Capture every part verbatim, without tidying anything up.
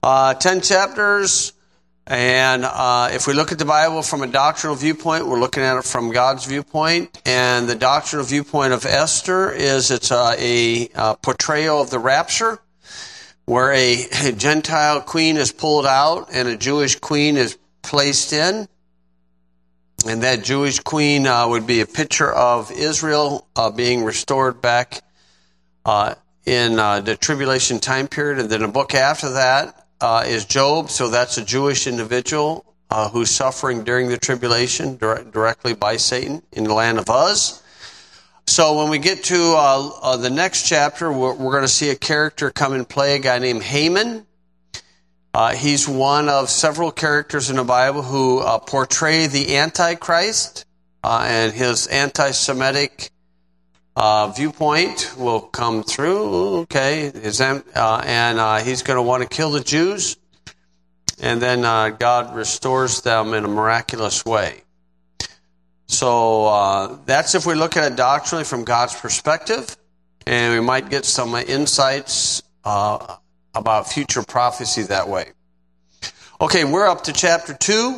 Uh, ten chapters, and uh, if we look at the Bible from a doctrinal viewpoint, we're looking at it from God's viewpoint. And the doctrinal viewpoint of Esther is it's a, a, a portrayal of the rapture, where a, a Gentile queen is pulled out and a Jewish queen is placed in. And that Jewish queen uh, would be a picture of Israel uh, being restored back uh, in uh, the tribulation time period. And then the book after that uh, is Job. So that's a Jewish individual uh, who's suffering during the tribulation dire- directly by Satan in the land of Uz. So when we get to uh, uh, the next chapter, we're, we're going to see a character come and play, a guy named Haman. Uh, he's one of several characters in the Bible who uh, portray the Antichrist, uh, and his anti-Semitic uh, viewpoint will come through. Okay, his, uh, and uh, he's going to want to kill the Jews, and then uh, God restores them in a miraculous way. So uh, that's if we look at it doctrinally from God's perspective, and we might get some insights uh about future prophecy that way. Okay, we're up to chapter two.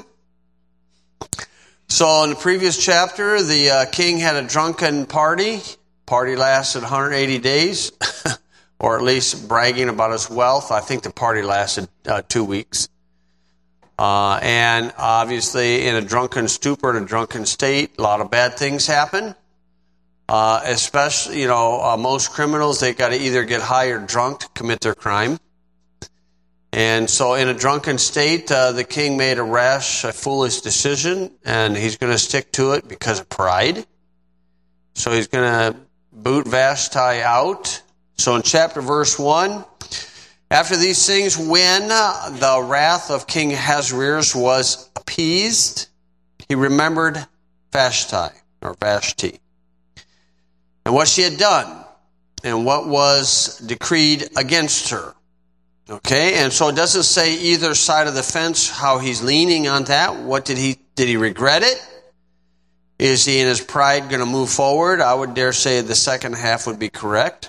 So in the previous chapter, the uh, king had a drunken party. Party lasted one hundred eighty days, or at least bragging about his wealth. I think the party lasted uh, two weeks. Uh, and obviously in a drunken stupor, in a drunken state, a lot of bad things happen. Uh, especially, you know, uh, most criminals, they got to either get high or drunk to commit their crime. And so in a drunken state, uh, the king made a rash, a foolish decision, and he's going to stick to it because of pride. So he's going to boot Vashti out. So in chapter verse one, after these things, when the wrath of King Ahasuerus was appeased, he remembered Vashti, or Vashti, and what she had done, and what was decreed against her. Okay, and so it doesn't say either side of the fence how he's leaning on that. What did he, did he regret it? Is he in his pride going to move forward? I would dare say the second half would be correct.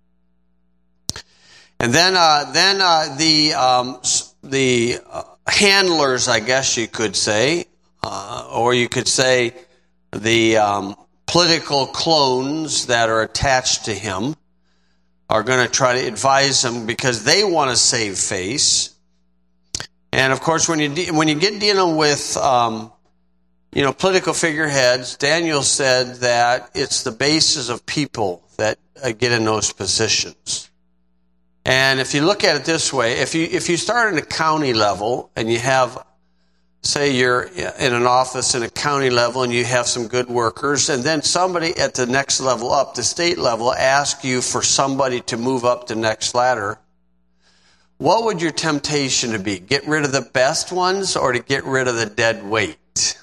And then, uh, then uh, the um, the uh, handlers, I guess you could say, uh, or you could say the um, political clones that are attached to him, are going to try to advise him because they want to save face. And of course, when you de- when you get dealing with um, you know political figureheads, Daniel said that it's the bases of people that uh, get in those positions. And if you look at it this way, if you if you start at a county level and you have, say you're in an office in a county level and you have some good workers, and then somebody at the next level up, the state level, asks you for somebody to move up the next ladder, what would your temptation to be? Get rid of the best ones or to get rid of the dead weight?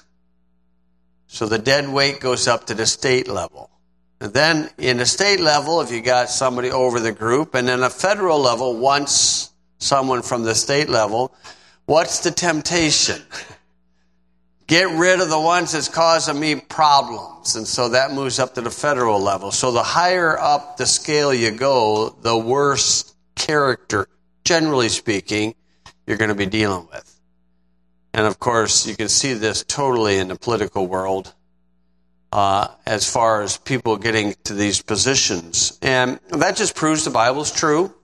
So the dead weight goes up to the state level. And then in the state level, if you got somebody over the group, and then a federal level wants someone from the state level, what's the temptation? Get rid of the ones that's causing me problems. And so that moves up to the federal level. So the higher up the scale you go, the worse character, generally speaking, you're going to be dealing with. And of course, you can see this totally in the political world uh, as far as people getting to these positions. And that just proves the Bible's true.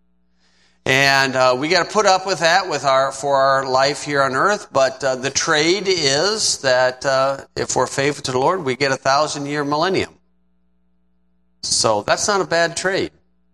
And uh, we got to put up with that with our for our life here on earth. But uh, the trade is that uh, if we're faithful to the Lord, we get a thousand-year millennium. So that's not a bad trade.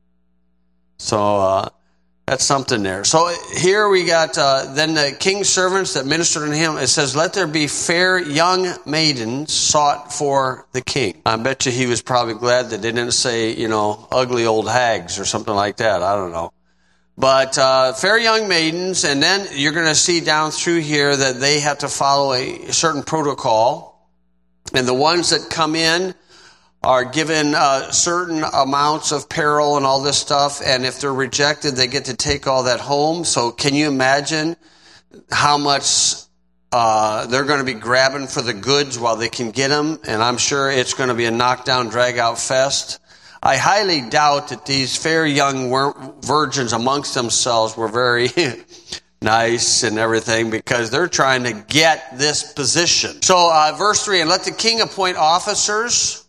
So uh, that's something there. So here we got uh, then the king's servants that ministered unto him. It says, "Let there be fair young maidens sought for the king." I bet you he was probably glad that they didn't say, you know, ugly old hags or something like that. I don't know. But uh, fair young maidens, and then you're going to see down through here that they have to follow a certain protocol. And the ones that come in are given uh, certain amounts of peril and all this stuff. And if they're rejected, they get to take all that home. So can you imagine how much uh, they're going to be grabbing for the goods while they can get them? And I'm sure it's going to be a knockdown, drag-out fest. I highly doubt that these fair young virgins amongst themselves were very nice and everything, because they're trying to get this position. So uh, verse three, and let the king appoint officers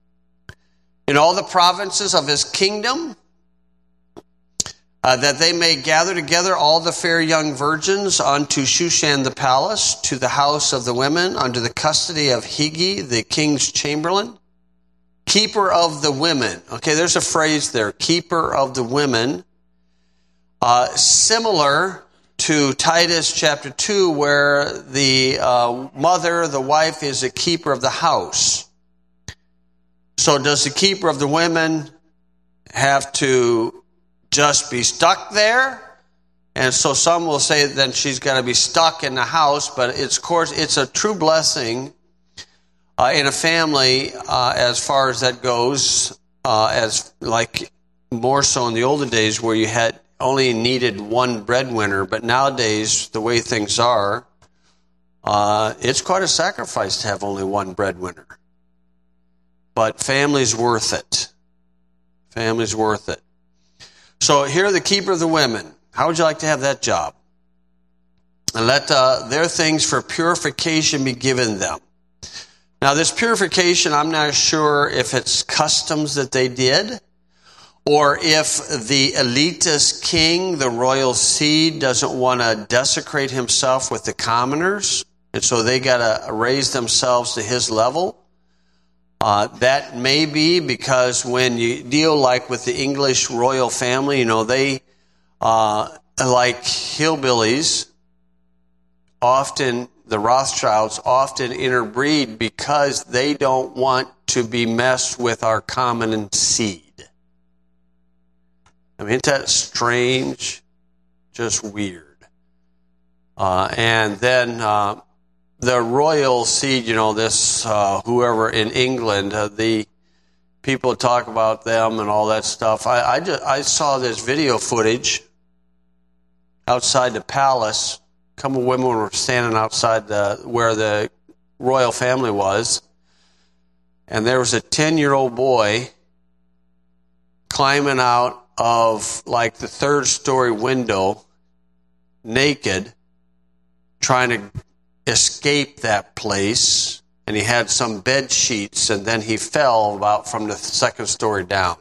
in all the provinces of his kingdom, uh, that they may gather together all the fair young virgins unto Shushan the palace, to the house of the women, under the custody of Higi, the king's chamberlain, keeper of the women. Okay, there's a phrase there, keeper of the women, uh, similar to Titus chapter two, where the uh, mother, the wife, is a keeper of the house. So does the keeper of the women have to just be stuck there? And so some will say then she's got to be stuck in the house, but it's, of course, it's a true blessing uh, in a family uh, as far as that goes, uh, as like more so in the older days where you had only needed one breadwinner, but nowadays, the way things are, uh, it's quite a sacrifice to have only one breadwinner. But family's worth it. Family's worth it. So here, the keeper of the women. How would you like to have that job? And let uh, their things for purification be given them. Now, this purification, I'm not sure if it's customs that they did, or if the elitist king, the royal seed, doesn't want to desecrate himself with the commoners, and so they got to raise themselves to his level. Uh, that may be because when you deal like with the English royal family, you know, they, uh, like hillbillies, often, the Rothschilds often interbreed because they don't want to be messed with our common seed. I mean, isn't that strange? Just weird. Uh, and then uh, the royal seed, you know, this, uh, whoever in England, uh, the people talk about them and all that stuff. I, I, just, I saw this video footage outside the palace. A couple of women were standing outside the, where the royal family was. And there was a ten-year-old boy climbing out of like the third story window, naked, trying to escape that place, and he had some bed sheets, and then he fell about from the second story down.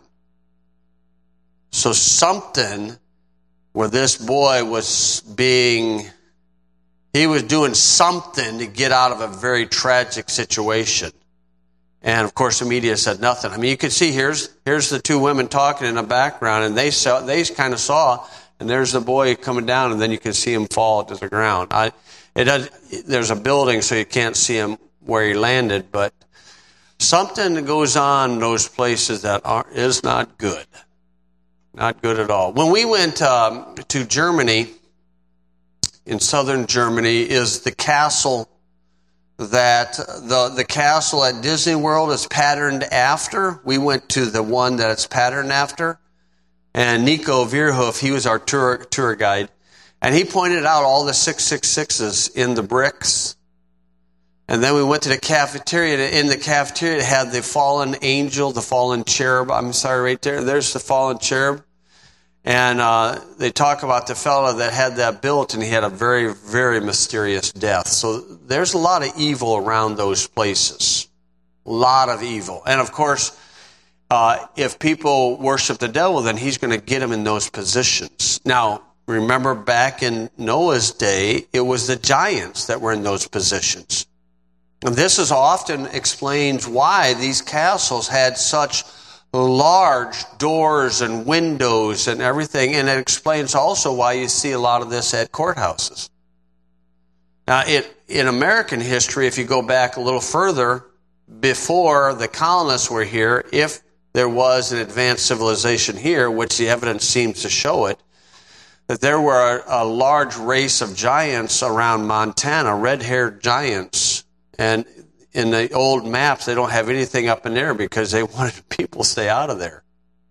So something where this boy was being, he was doing something to get out of a very tragic situation. And, of course, the media said nothing. I mean, you can see here's here's the two women talking in the background, and they saw, they kind of saw, and there's the boy coming down, and then you can see him fall to the ground. I, it does, there's a building, so you can't see him where he landed, but something goes on in those places that are, is not good. Not good at all. When we went um, to Germany, in southern Germany, is the castle that the the castle at Disney World is patterned after. We went to the one that it's patterned after. And Nico Vierhoff, he was our tour tour guide. And he pointed out all the six six sixes in the bricks. And then we went to the cafeteria. In the cafeteria, it had the fallen angel, the fallen cherub. I'm sorry, right there. There's the fallen cherub. And uh, they talk about the fellow that had that built, and he had a very, very mysterious death. So there's a lot of evil around those places. A lot of evil. And, of course, uh, if people worship the devil, then he's going to get them in those positions. Now, remember back in Noah's day, it was the giants that were in those positions. And this is often explains why these castles had such large doors and windows and everything, and it explains also why you see a lot of this at courthouses. Now, it, in American history, if you go back a little further, before the colonists were here, if there was an advanced civilization here, which the evidence seems to show it, that there were a, a large race of giants around Montana, red-haired giants, and in the old maps, they don't have anything up in there because they wanted people to stay out of there.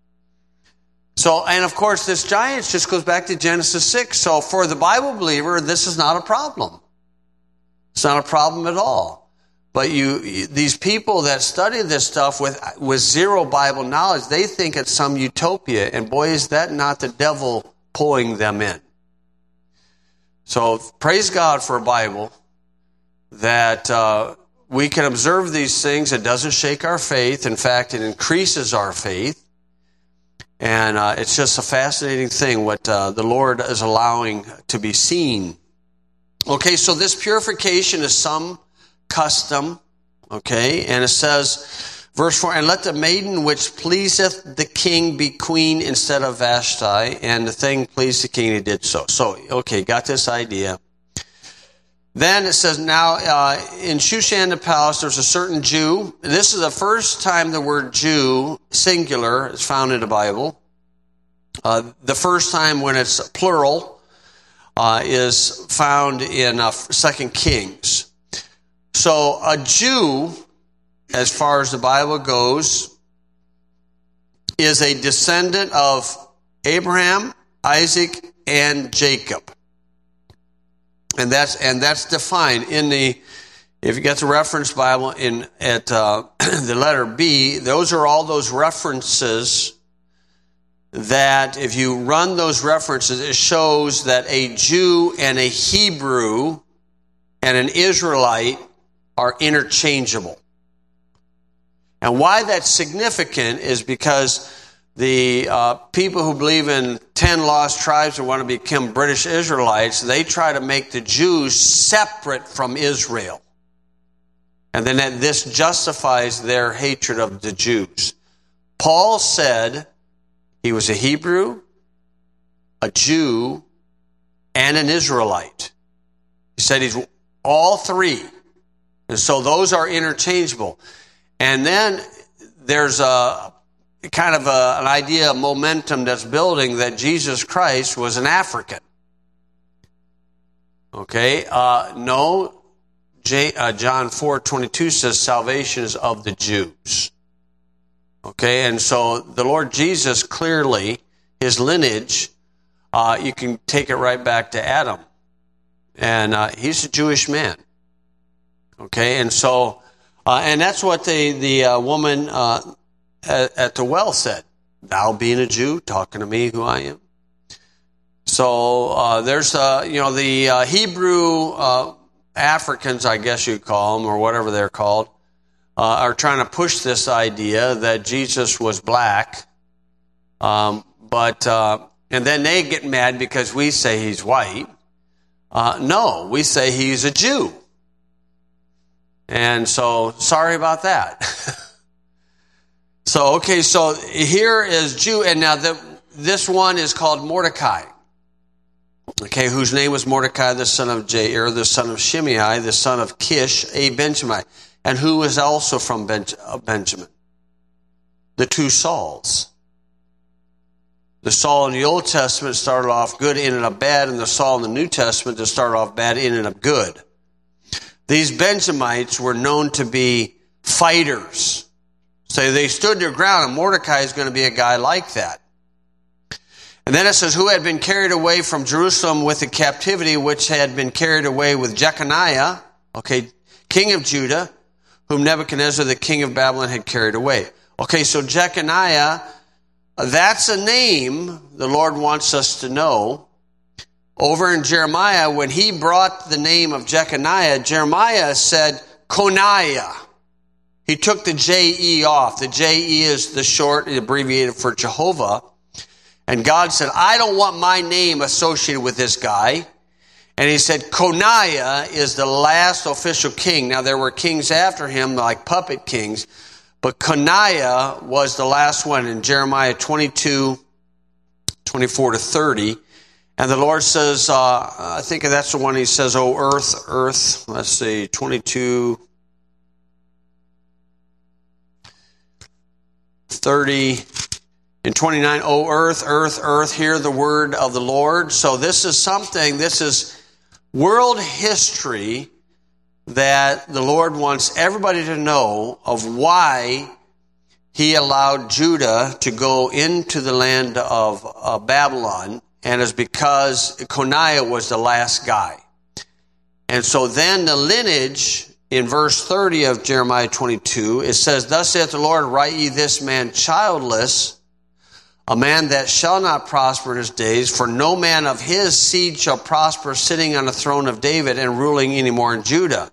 So, and of course, this giants just goes back to Genesis six. So for the Bible believer, this is not a problem. It's not a problem at all. But you, these people that study this stuff with, with zero Bible knowledge, they think it's some utopia. And boy, is that not the devil pulling them in. So praise God for a Bible that uh, we can observe these things. It doesn't shake our faith. In fact, it increases our faith. And uh, it's just a fascinating thing what uh, the Lord is allowing to be seen. Okay, so this purification is some custom, okay, and it says, verse four, and let the maiden which pleaseth the king be queen instead of Vashti, and the thing pleased the king, he did so. So, okay, got this idea. Then it says, now uh, in Shushan the palace, there's a certain Jew. This is the first time the word Jew, singular, is found in the Bible. Uh, the first time when it's plural uh, is found in uh, Second Kings. So a Jew, as far as the Bible goes, is a descendant of Abraham, Isaac, and Jacob. And that's and that's defined in the, if you get the reference Bible in at uh, the letter B, those are all those references that if you run those references, it shows that a Jew and a Hebrew and an Israelite are interchangeable. And why that's significant is because the uh, people who believe in ten lost tribes and want to become British Israelites, they try to make the Jews separate from Israel. And then that this justifies their hatred of the Jews. Paul said he was a Hebrew, a Jew, and an Israelite. He said he's all three. And so those are interchangeable. And then there's a kind of a, an idea, a momentum that's building that Jesus Christ was an African. Okay? Uh, no, J, uh, John four twenty-two says salvation is of the Jews. Okay? And so the Lord Jesus clearly, his lineage, uh, you can take it right back to Adam. And uh, he's a Jewish man. Okay, and so, uh, and that's what the the uh, woman uh, at, at the well said. Thou being a Jew, talking to me, who I am. So uh, there's, uh, you know, the uh, Hebrew uh, Africans, I guess you'd call them, or whatever they're called, uh, are trying to push this idea that Jesus was black. Um, but uh, and then they get mad because we say he's white. Uh, no, we say he's a Jew. And so, sorry about that. So, okay, so here is Jew, and now the, this one is called Mordecai. Okay, whose name was Mordecai, the son of Jair, the son of Shimei, the son of Kish, a Benjamite, and who was also from Benj- uh, Benjamin. The two Sauls. The Saul in the Old Testament started off good, ended up bad, and the Saul in the New Testament that started off bad, ended up good. These Benjamites were known to be fighters. So they stood their ground, and Mordecai is going to be a guy like that. And then it says, who had been carried away from Jerusalem with the captivity, which had been carried away with Jeconiah, okay, king of Judah, whom Nebuchadnezzar, the king of Babylon, had carried away. Okay, so Jeconiah, that's a name the Lord wants us to know. Over in Jeremiah, when he brought the name of Jeconiah, Jeremiah said Coniah. He took the J E off. The J E is the short, abbreviated for Jehovah. And God said, I don't want my name associated with this guy. And he said, Coniah is the last official king. Now, there were kings after him, like puppet kings. But Coniah was the last one in Jeremiah twenty-two, twenty-four to thirty. And the Lord says, uh, I think that's the one he says, oh, earth, earth. Let's see, twenty-two, thirty, and twenty-nine. Oh, earth, earth, earth, hear the word of the Lord. So this is something, this is world history that the Lord wants everybody to know of why he allowed Judah to go into the land of uh, Babylon. And it's because Coniah was the last guy. And so then the lineage in verse thirty of Jeremiah twenty-two, it says, Thus saith the Lord, write ye this man childless, a man that shall not prosper in his days, for no man of his seed shall prosper, sitting on the throne of David and ruling any more in Judah.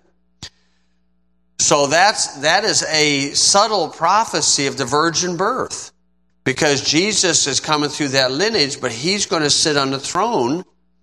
So that's, that is a subtle prophecy of the virgin birth, because Jesus is coming through that lineage, but he's going to sit on the throne,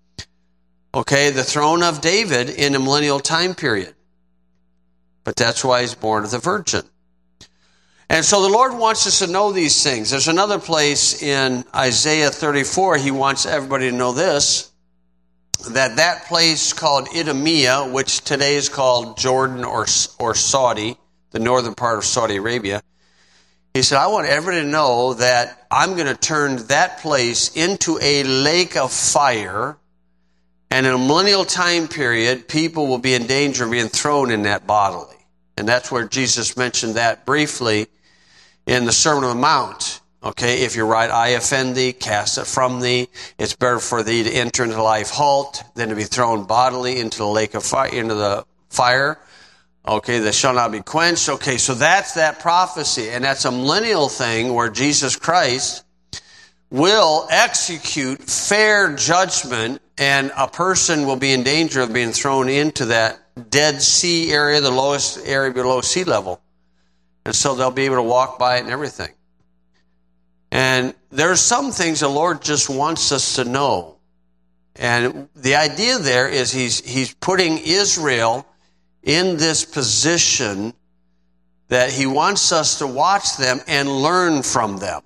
okay, the throne of David in a millennial time period. But that's why he's born of the virgin. And so the Lord wants us to know these things. There's another place in Isaiah thirty-four, he wants everybody to know this, that that place called Idumea, which today is called Jordan or, or Saudi, the northern part of Saudi Arabia, he said, I want everybody to know that I'm going to turn that place into a lake of fire, and in a millennial time period, people will be in danger of being thrown in that bodily. And that's where Jesus mentioned that briefly in the Sermon on the Mount. Okay, if you're right, I offend thee, cast it from thee. It's better for thee to enter into life halt than to be thrown bodily into the lake of fire, into the fire. Okay, that shall not be quenched. Okay, so that's that prophecy. And that's a millennial thing where Jesus Christ will execute fair judgment, and a person will be in danger of being thrown into that Dead Sea area, the lowest area below sea level. And so they'll be able to walk by it and everything. And there are some things the Lord just wants us to know. And the idea there is he's, he's putting Israel in this position that he wants us to watch them and learn from them.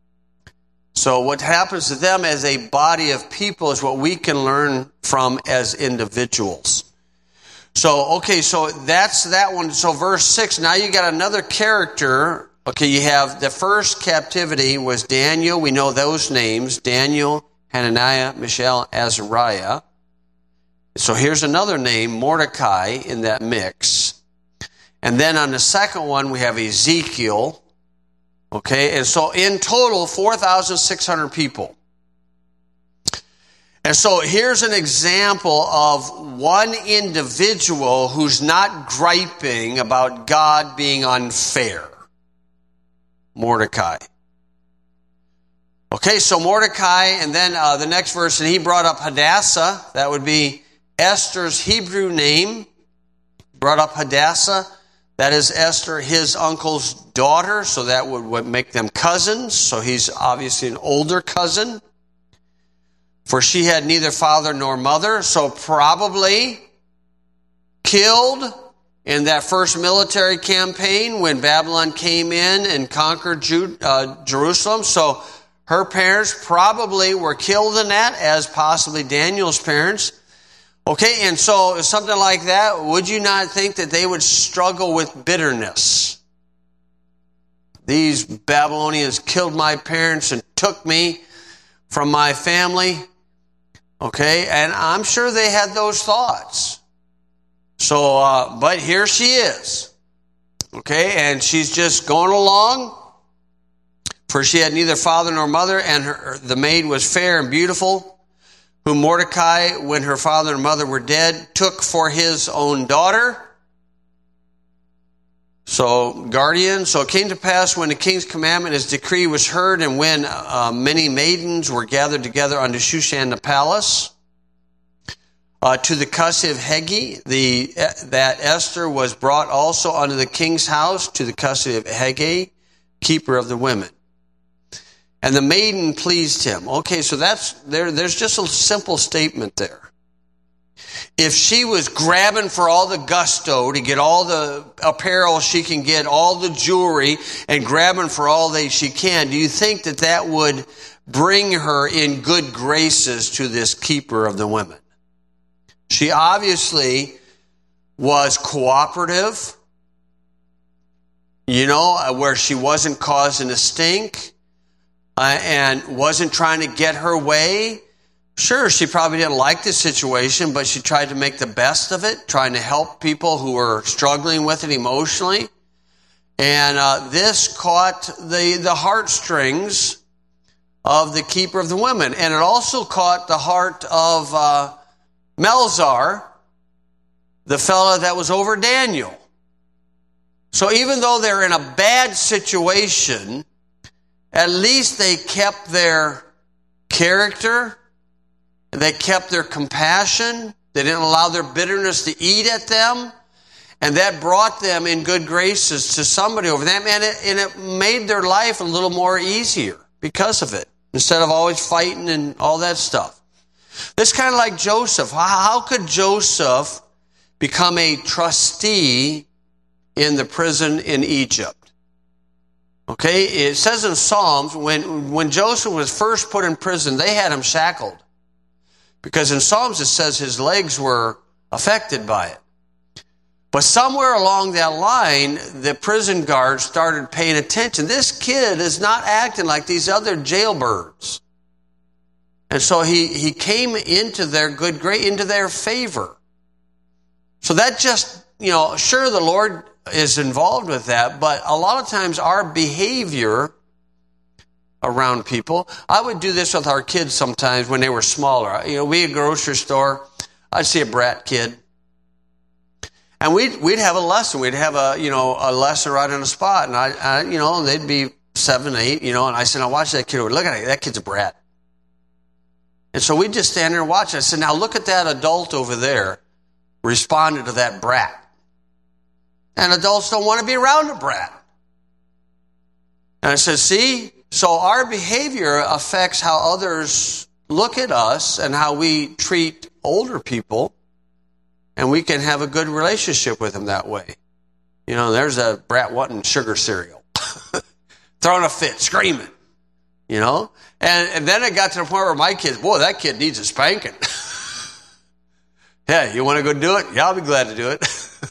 So what happens to them as a body of people is what we can learn from as individuals. So, okay, so that's that one. So verse six, now you got another character. Okay, you have the first captivity was Daniel. We know those names, Daniel, Hananiah, Mishael, Azariah. So here's another name, Mordecai, in that mix. And then on the second one, we have Ezekiel. Okay, and so in total, four thousand six hundred people. And so here's an example of one individual who's not griping about God being unfair. Mordecai. Okay, so Mordecai, and then uh, the next verse, and he brought up Hadassah. That would be Esther's Hebrew name. Brought up Hadassah. That is Esther, his uncle's daughter, so that would, would make them cousins. So he's obviously an older cousin. For she had neither father nor mother, so probably killed in that first military campaign when Babylon came in and conquered Jude, uh, Jerusalem. So her parents probably were killed in that, as possibly Daniel's parents. Okay, and so something like that, would you not think that they would struggle with bitterness? These Babylonians killed my parents and took me from my family. Okay, and I'm sure they had those thoughts. So, uh, but here she is. Okay, and she's just going along. For she had neither father nor mother, and her, the maid was fair and beautiful, whom Mordecai, when her father and mother were dead, took for his own daughter. So, guardian. So it came to pass when the king's commandment, his decree was heard, and when uh, many maidens were gathered together unto Shushan the palace, uh, to the custody of Hegi, the, uh, that Esther was brought also unto the king's house, to the custody of Hegi, keeper of the women. And the maiden pleased him. Okay, so that's there. There's just a simple statement there. If she was grabbing for all the gusto to get all the apparel she can get, all the jewelry, and grabbing for all that she can, do you think that that would bring her in good graces to this keeper of the women? She obviously was cooperative, you know, where she wasn't causing a stink. Uh, and wasn't trying to get her way. Sure, she probably didn't like the situation, but she tried to make the best of it, trying to help people who were struggling with it emotionally. And uh, this caught the, the heartstrings of the keeper of the women. And it also caught the heart of uh, Melzar, the fellow that was over Daniel. So even though they're in a bad situation, at least they kept their character, they kept their compassion, they didn't allow their bitterness to eat at them, and that brought them in good graces to somebody over them, and it, and it made their life a little more easier because of it, instead of always fighting and all that stuff. This kind of like Joseph. How could Joseph become a trustee in the prison in Egypt? Okay, it says in Psalms, when, when Joseph was first put in prison, they had him shackled. Because in Psalms it says his legs were affected by it. But somewhere along that line, the prison guards started paying attention. This kid is not acting like these other jailbirds. And so he, he came into their good grace, into their favor. So that just, you know, sure, the Lord is involved with that, but a lot of times our behavior around people, I would do this with our kids sometimes when they were smaller. You know, we at a grocery store, I'd see a brat kid, and we'd, we'd have a lesson. We'd have a, you know, a lesson right on the spot, and I, I you know, they'd be seven, eight, you know, and I said, now watch that kid over. Look at it, that kid's a brat. And so we'd just stand there and watch. I said, now look at that adult over there responding to that brat. And adults don't want to be around a brat. And I said, see, so our behavior affects how others look at us and how we treat older people, and we can have a good relationship with them that way. You know, there's a brat wanting sugar cereal, throwing a fit, screaming, you know. And, and then it got to the point where my kids, boy, that kid needs a spanking. Yeah, you want to go do it? Yeah, I'll be glad to do it.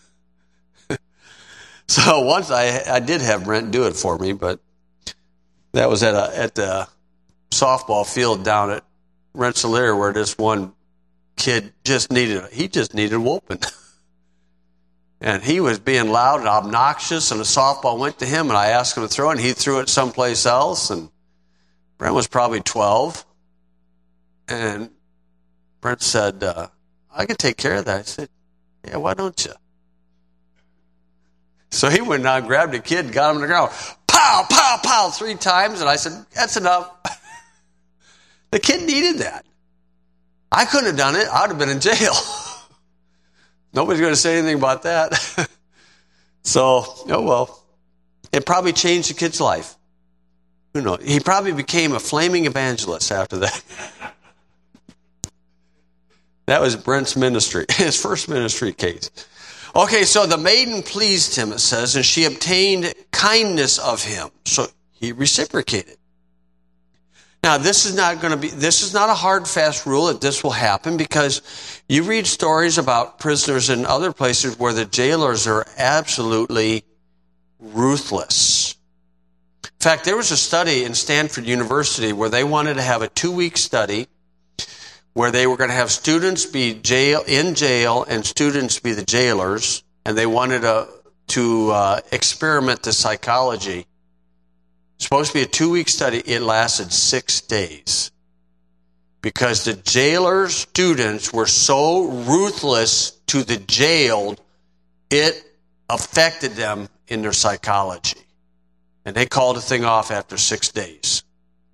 So once I I did have Brent do it for me, but that was at a at the softball field down at Rensselaer, where this one kid just needed he just needed whooping, and he was being loud and obnoxious, and the softball went to him, and I asked him to throw it, and he threw it someplace else, and Brent was probably twelve, and Brent said, uh, "I can take care of that." I said, "Yeah, why don't you?" So he went down, grabbed the kid, got him on the ground, pow, pow, pow, three times. And I said, that's enough. The kid needed that. I couldn't have done it. I would have been in jail. Nobody's going to say anything about that. So, oh well. It probably changed the kid's life. Who knows? He probably became a flaming evangelist after that. That was Brent's ministry, his first ministry case. Okay, so the maiden pleased him, it says, and she obtained kindness of him. So he reciprocated. Now, this is not going to be, this is not a hard, fast rule that this will happen, because you read stories about prisoners in other places where the jailers are absolutely ruthless. In fact, there was a study in Stanford University where they wanted to have a two-week study where they were going to have students be jail in jail and students be the jailers, and they wanted to, to uh, experiment the psychology. It's supposed to be a two-week study. It lasted six days because the jailer students were so ruthless to the jailed, it affected them in their psychology. And they called the thing off after six days.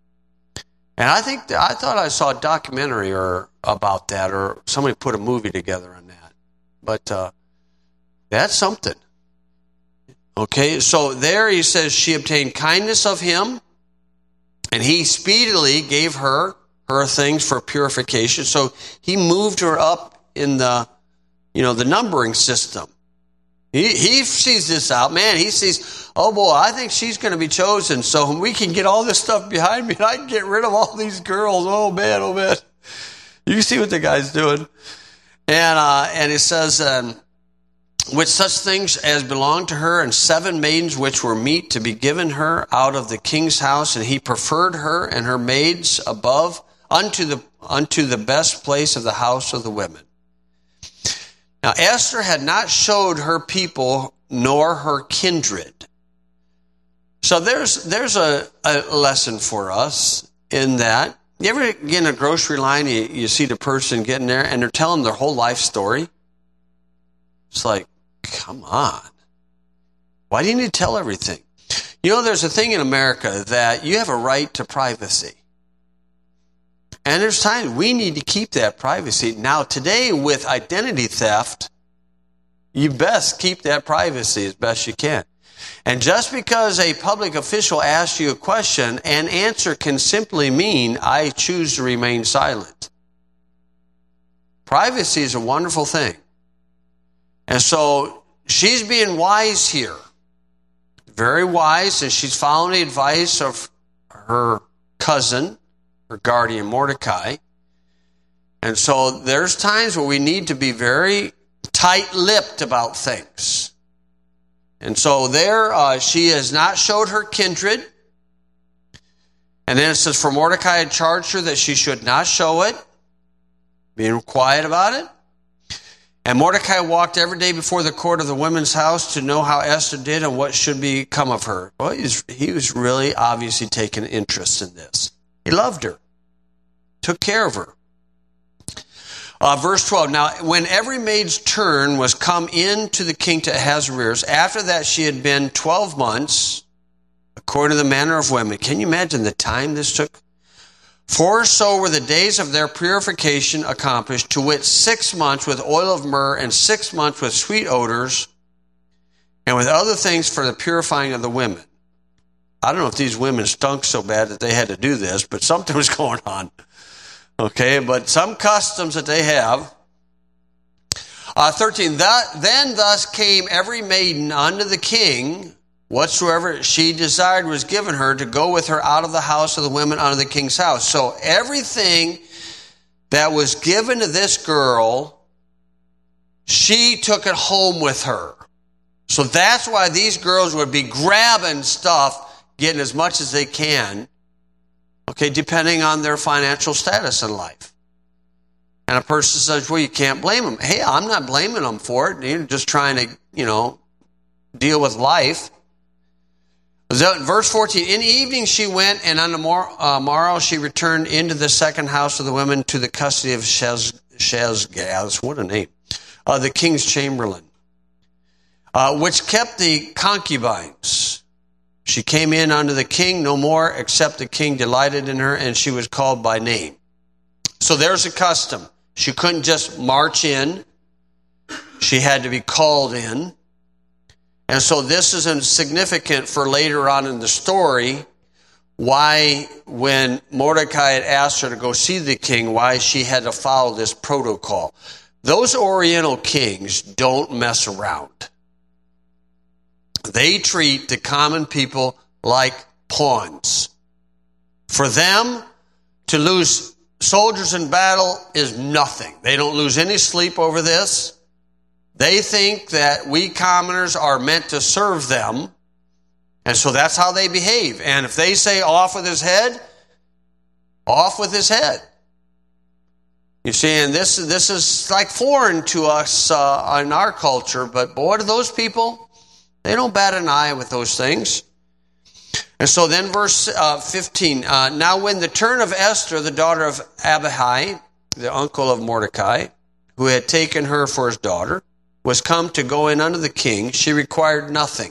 And I think, I thought I saw a documentary or about that, or somebody put a movie together on that. But uh, that's something. Okay, so there he says she obtained kindness of him, and he speedily gave her her things for purification. So he moved her up in the, you know, the numbering system. He, he sees this out, man. He sees, oh boy, I think she's going to be chosen, so we can get all this stuff behind me, and I can get rid of all these girls. Oh man, oh man. You see what the guy's doing. And uh, and it says, um, with such things as belonged to her, and seven maidens which were meet to be given her out of the king's house, and he preferred her and her maids above unto the unto the best place of the house of the women. Now, Esther had not showed her people nor her kindred. So there's there's a, a lesson for us in that. You ever get in a grocery line, you, you see the person getting there, and they're telling their whole life story? It's like, come on. Why do you need to tell everything? You know, there's a thing in America that you have a right to privacy. And there's times we need to keep that privacy. Now, today with identity theft, you best keep that privacy as best you can. And just because a public official asks you a question, an answer can simply mean, I choose to remain silent. Privacy is a wonderful thing. And so she's being wise here. Very wise, and she's following the advice of her cousin, her guardian Mordecai. And so there's times where we need to be very tight-lipped about things. And so there, uh, she has not showed her kindred. And then it says, for Mordecai had charged her that she should not show it, being quiet about it. And Mordecai walked every day before the court of the women's house to know how Esther did and what should become of her. Well, he was really obviously taking interest in this. He loved her, took care of her. Uh, verse twelve, now when every maid's turn was come in to the king to Ahasuerus, after that she had been twelve months, according to the manner of women. Can you imagine the time this took? For so were the days of their purification accomplished, to wit, six months with oil of myrrh, and six months with sweet odors, and with other things for the purifying of the women. I don't know if these women stunk so bad that they had to do this, but something was going on. Okay, but some customs that they have. Uh, thirteen, that, then thus came every maiden unto the king, whatsoever she desired was given her, to go with her out of the house of the women unto the king's house. So everything that was given to this girl, she took it home with her. So that's why these girls would be grabbing stuff, getting as much as they can, okay, depending on their financial status in life. And a person says, well, you can't blame them. Hey, I'm not blaming them for it. You're just trying to, you know, deal with life. Verse fourteen, in the evening she went, and on the mor- uh, morrow she returned into the second house of the women to the custody of Shez- Shezgaz, what a name, uh, the king's chamberlain, uh, which kept the concubines. She came in unto the king no more, except the king delighted in her, and she was called by name. So there's a custom. She couldn't just march in. She had to be called in. And so this is significant for later on in the story, why when Mordecai had asked her to go see the king, why she had to follow this protocol. Those Oriental kings don't mess around. They treat the common people like pawns. For them, to lose soldiers in battle is nothing. They don't lose any sleep over this. They think that we commoners are meant to serve them, and so that's how they behave. And if they say off with his head, off with his head. You see, and this, this is like foreign to us uh, in our culture, but boy, do those people, they don't bat an eye with those things. And so then verse uh, fifteen, uh, now when the turn of Esther, the daughter of Abihai, the uncle of Mordecai, who had taken her for his daughter, was come to go in unto the king, she required nothing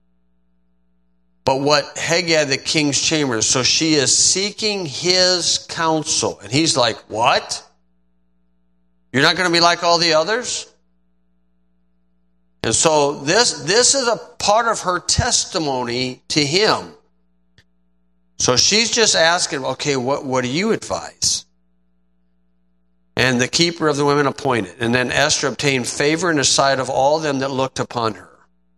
but what Hegai, the king's chamber. So she is seeking his counsel. And he's like, what? You're not going to be like all the others? And so this, this is a part of her testimony to him. So she's just asking, okay, what, what do you advise? And the keeper of the women appointed. And then Esther obtained favor in the sight of all them that looked upon her.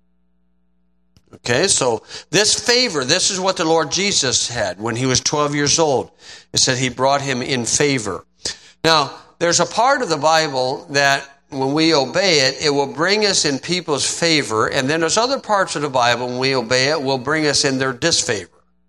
Okay, so this favor, this is what the Lord Jesus had when he was twelve years old. It said he brought him in favor. Now, there's a part of the Bible that when we obey it, it will bring us in people's favor. And then there's other parts of the Bible, when we obey it, will bring us in their disfavor.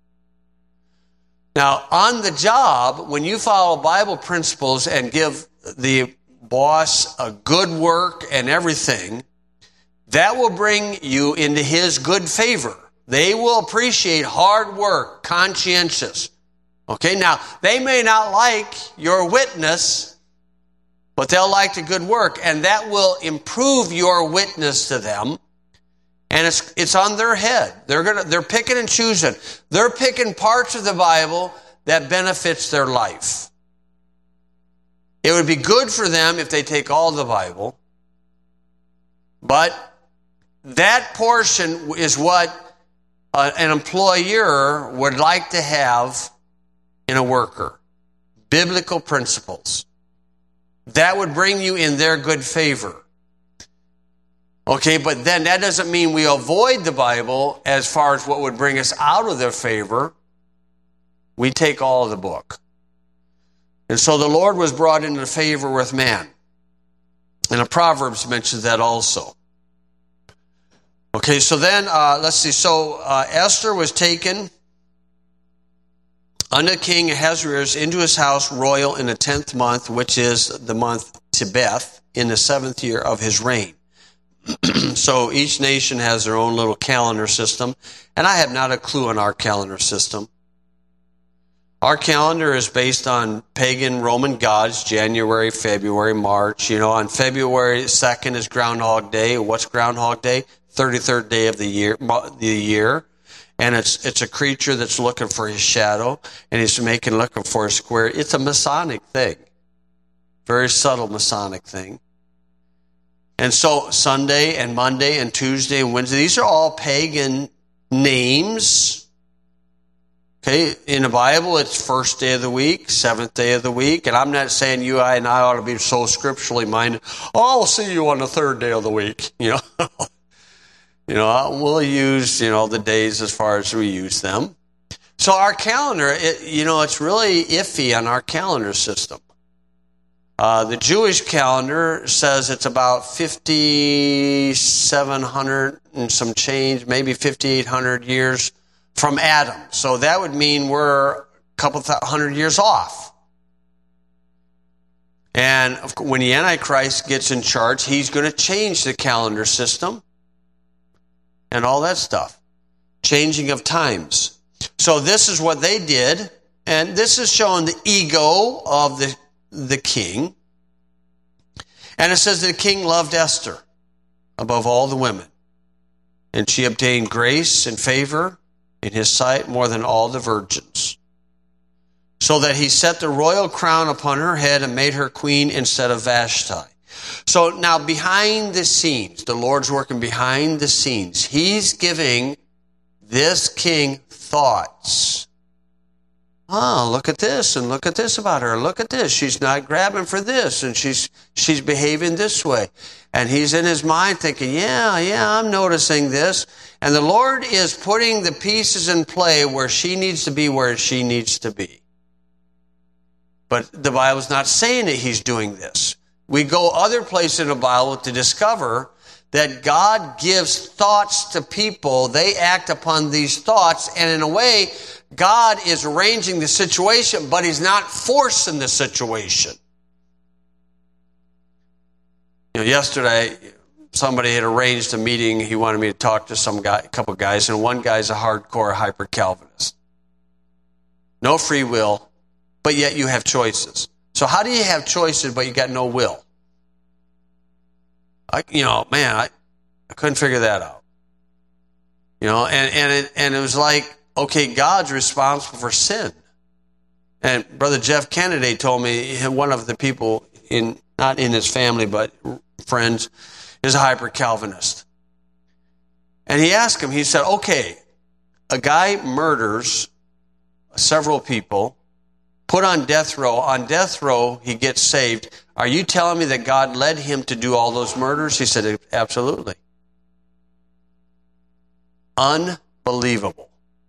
Now, on the job, when you follow Bible principles and give the boss a good work and everything, that will bring you into his good favor. They will appreciate hard work, conscientious. Okay, now, they may not like your witness, but they'll like the good work, and that will improve your witness to them, And it's it's on their head. They're gonna they're picking and choosing. They're picking parts of the Bible that benefits their life. It would be good for them if they take all the Bible, but that portion is what uh, an employer would like to have in a worker. Biblical principles. That would bring you in their good favor. Okay, but then that doesn't mean we avoid the Bible as far as what would bring us out of their favor. We take all of the book. And so the Lord was brought into favor with man. And the Proverbs mentions that also. Okay, so then, uh, let's see. So uh, Esther was taken unto King Ahasuerus into his house royal in the tenth month, which is the month Tebeth, in the seventh year of his reign. So each nation has their own little calendar system, and I have not a clue on our calendar system. Our calendar is based on pagan Roman gods, January, February, March. You know, on February second is Groundhog Day. What's Groundhog Day? thirty-third day of the year, the year. And it's it's a creature that's looking for his shadow, and he's making looking for a square. It's a Masonic thing. Very subtle Masonic thing. And so Sunday and Monday and Tuesday and Wednesday, these are all pagan names. Okay, in the Bible, it's first day of the week, seventh day of the week. And I'm not saying you I, and I ought to be so scripturally minded. Oh, I'll see you on the third day of the week. You know, you know, we'll use, you know, the days as far as we use them. So our calendar, it, you know, it's really iffy on our calendar system. Uh, the Jewish calendar says it's about fifty-seven hundred and some change, maybe fifty-eight hundred years from Adam. So that would mean we're a couple hundred years off. And when the Antichrist gets in charge, he's going to change the calendar system and all that stuff. Changing of times. So this is what they did, and this is showing the ego of the the king. And it says the king loved Esther above all the women, and she obtained grace and favor in his sight more than all the virgins, so that he set the royal crown upon her head and made her queen instead of Vashti. So now behind the scenes, the Lord's working behind the scenes. He's giving this king thoughts. Oh, look at this, and look at this about her. Look at this. She's not grabbing for this, and she's she's behaving this way. And he's in his mind thinking, yeah, yeah, I'm noticing this. And the Lord is putting the pieces in play where she needs to be, where she needs to be. But the Bible's not saying that he's doing this. We go other places in the Bible to discover that God gives thoughts to people. They act upon these thoughts, and in a way, God is arranging the situation, but he's not forcing the situation. You know, yesterday, somebody had arranged a meeting. He wanted me to talk to some guy, a couple guys, and one guy's a hardcore hyper-Calvinist. No free will, but yet you have choices. So how do you have choices, but you got no will? I, you know, man, I, I couldn't figure that out. You know, and and it, and it was like, okay, God's responsible for sin. And Brother Jeff Kennedy told me, one of the people in, not in his family, but friends, is a hyper-Calvinist. And he asked him, he said, okay, a guy murders several people, put on death row. On death row, he gets saved. Are you telling me that God led him to do all those murders? He said, absolutely. Unbelievable.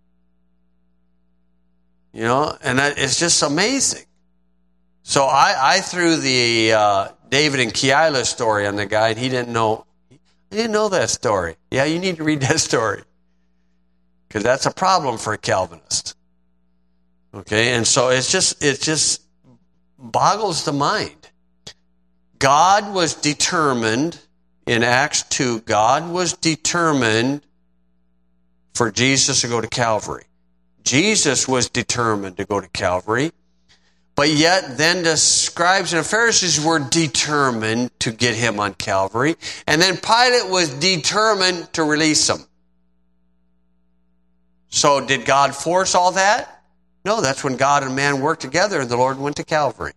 You know, and that, it's just amazing. So I, I threw the uh, David and Keila story on the guy, and he didn't know. He didn't know that story. Yeah, you need to read that story, because that's a problem for a Calvinist. Okay, and so it's just it just boggles the mind. God was determined in Acts two. God was determined for Jesus to go to Calvary. Jesus was determined to go to Calvary. But yet then the scribes and Pharisees were determined to get him on Calvary. And then Pilate was determined to release him. So did God force all that? No, that's when God and man worked together and the Lord went to Calvary.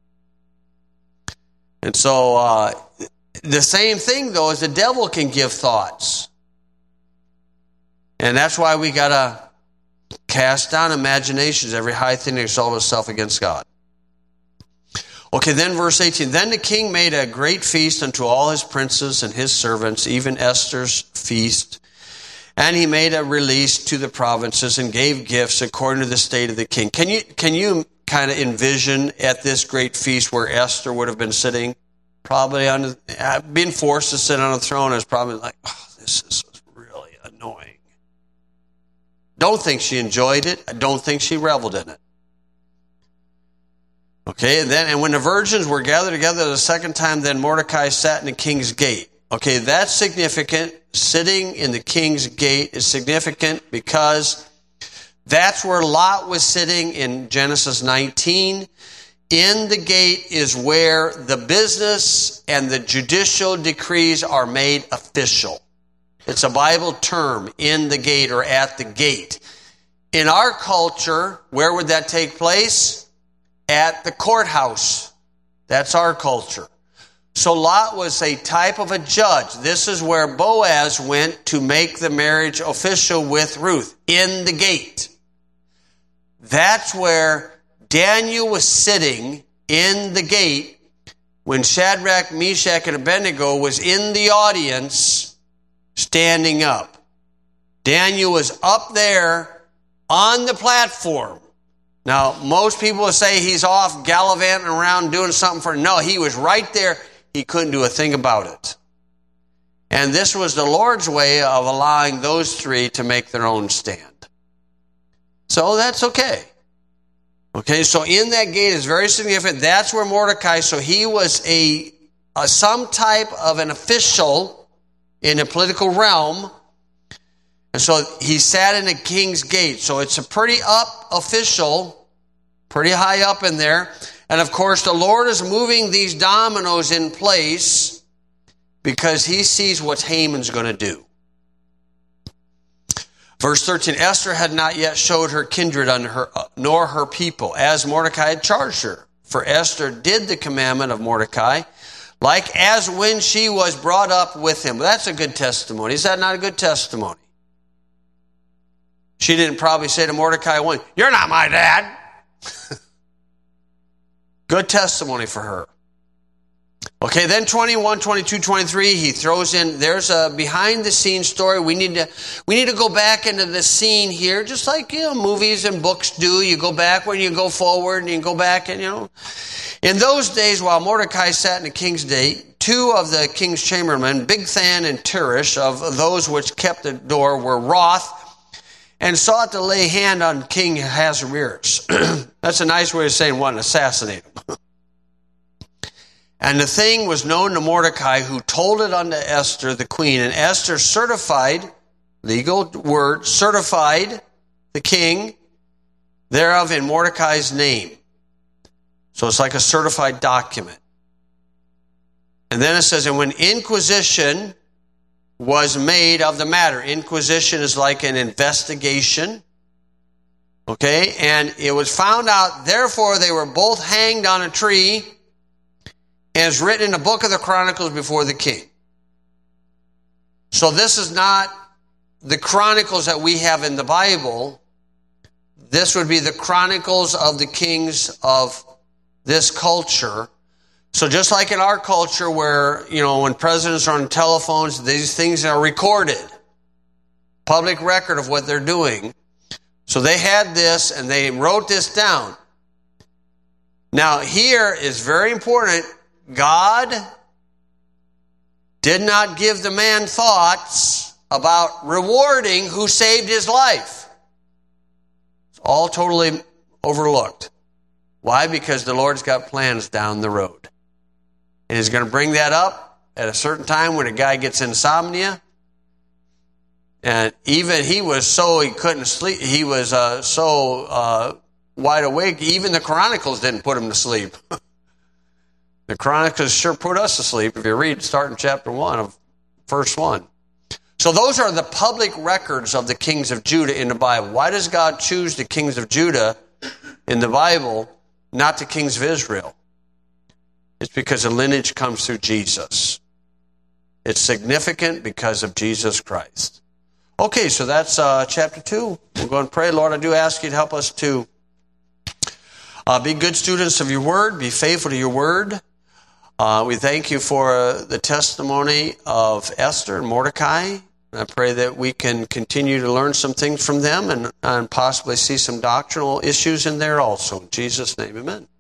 And so uh, the same thing, though, is the devil can give thoughts. And that's why we got to cast down imaginations, every high thing that exalts itself against God. Okay, then verse eighteen. Then the king made a great feast unto all his princes and his servants, even Esther's feast. And he made a release to the provinces and gave gifts according to the state of the king. Can you, can you kind of envision at this great feast where Esther would have been sitting? Probably on, being forced to sit on a throne is probably like, oh, this is really annoying. Don't think she enjoyed it. I don't think she reveled in it. Okay, and then, and when the virgins were gathered together the second time, then Mordecai sat in the king's gate. Okay, that's significant. Sitting in the king's gate is significant because that's where Lot was sitting in Genesis nineteen. In the gate is where the business and the judicial decrees are made official. It's a Bible term, in the gate or at the gate. In our culture, where would that take place? At the courthouse. That's our culture. So Lot was a type of a judge. This is where Boaz went to make the marriage official with Ruth, in the gate. That's where Daniel was sitting, in the gate, when Shadrach, Meshach, and Abednego was in the audience, standing up. Daniel was up there on the platform. Now, most people will say he's off gallivanting around doing something for... No, he was right there. He couldn't do a thing about it. And this was the Lord's way of allowing those three to make their own stand. So that's okay. Okay, so in that gate is very significant. That's where Mordecai, so he was a, a some type of an official in a political realm. And so he sat in the king's gate. So it's a pretty up official, pretty high up in there. And of course, the Lord is moving these dominoes in place because he sees what Haman's going to do. Verse thirteen, Esther had not yet showed her kindred unto her, nor her people, as Mordecai had charged her. For Esther did the commandment of Mordecai, like as when she was brought up with him. That's a good testimony. Is that not a good testimony? She didn't probably say to Mordecai, one, "You're not my dad." Good testimony for her. Okay, then twenty-one, twenty-two, twenty-three, he throws in, there's a behind-the-scenes story. We need to we need to go back into the scene here, just like, you know, movies and books do. You go back when you go forward, and you go back, and, you know. In those days, while Mordecai sat in the king's gate, two of the king's chamberlain, Bigthan and Teresh, of those which kept the door, were wroth, and sought to lay hand on King Ahasuerus. That's a nice way of saying wanting to assassinate him. And the thing was known to Mordecai, who told it unto Esther the queen. And Esther certified, legal word, certified the king thereof in Mordecai's name. So it's like a certified document. And then it says, and when inquisition was made of the matter. Inquisition is like an investigation. Okay, and it was found out, therefore they were both hanged on a tree, as written in the book of the Chronicles before the king. So this is not the Chronicles that we have in the Bible. This would be the Chronicles of the kings of this culture. So just like in our culture where, you know, when presidents are on telephones, these things are recorded. Public record of what they're doing. So they had this and they wrote this down. Now here is very important. God did not give the man thoughts about rewarding who saved his life. It's all totally overlooked. Why? Because the Lord's got plans down the road. And he's going to bring that up at a certain time when a guy gets insomnia. And even he was so, he couldn't sleep, he was uh, so uh, wide awake. Even the Chronicles didn't put him to sleep. The Chronicles sure put us to sleep if you read, start in chapter one of verse one. So those are the public records of the kings of Judah in the Bible. Why does God choose the kings of Judah in the Bible, not the kings of Israel? It's because the lineage comes through Jesus. It's significant because of Jesus Christ. Okay, so that's uh, chapter two. We'll go and pray. Lord, I do ask you to help us to uh, be good students of your word, be faithful to your word. Uh, we thank you for uh, the testimony of Esther and Mordecai. I pray that we can continue to learn some things from them and, and possibly see some doctrinal issues in there also. In Jesus' name, amen.